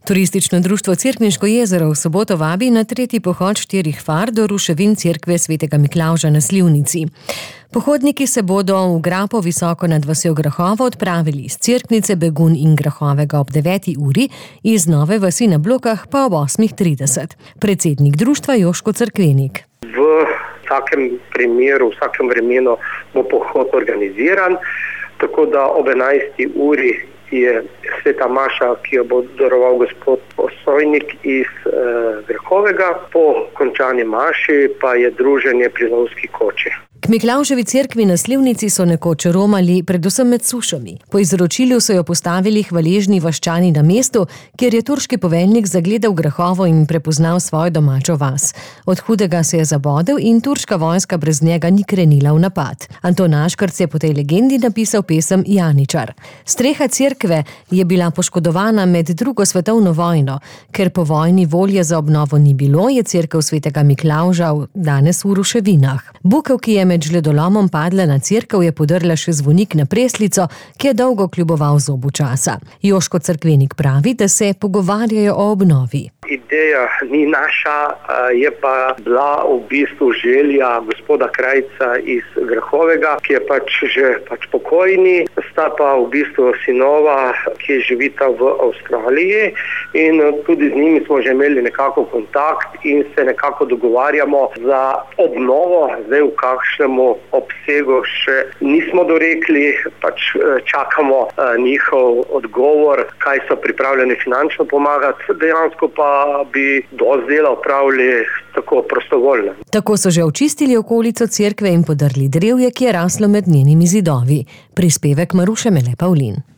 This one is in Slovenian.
Turistično društvo Cerkniško jezero v soboto vabi na tretji pohod 4 far do ruševin cerkve svetega Miklavža na Slivnici. Pohodniki se bodo v grapo visoko nad vasjo Grahovo odpravili iz Cerknice, Begunj in Grahovega ob 9. uri, iz Nove vasi na Blokah pa ob 8.30. Predsednik društva Joško Cerkvenik. V vsakem primeru, v vsakem vremenu bo pohod organiziran, tako da ob 11. uri je sveta maša, ki jo bo daroval gospod Osojnik iz Grahovega. Po končani maši pa je druženje pri Lovski koči. K Miklavževi cerkvi na Slivnici so nekoč romali predvsem med sušami. Po izročilu so jo postavili hvaležni vaščani na mestu, kjer je turški poveljnik zagledal Grahovo in prepoznal svojo domačo vas. Od hudega se je zabodel in turška vojska brez njega ni krenila v napad. Anton Aškrc je po tej legendi napisal pesem Janičar. Streha cerkve je bila poškodovana med drugo svetovno vojno. Ker po vojni volje za obnovo ni bilo, je cerkev svetega Miklavža danes v ruševinah. Bukev, ki je med žledolomom padla na cerkev, je podrla še zvonik na preslico, ki je dolgo kljuboval zobu časa. Joško Cerkvenik pravi, da se pogovarjajo o obnovi. Ideja ni naša, je pa bila v bistvu želja gospoda Krajca iz Grahovega, ki je že pokojni, sta pa v bistvu sinova, ki živita v Avstraliji, in tudi z njimi smo že imeli nekako kontakt in se nekako dogovarjamo za obnovo. Zdaj v kakšnemu obsegu še nismo dorekli, čakamo njihov odgovor, kaj so pripravljeni finančno pomagati, dejansko pa bi dosti dela opravili tako prostovoljno. Tako so že očistili okolico cerkve in podrli drevje, ki je raslo med njenimi zidovi. Prispevek Maruše Mele Pavlin.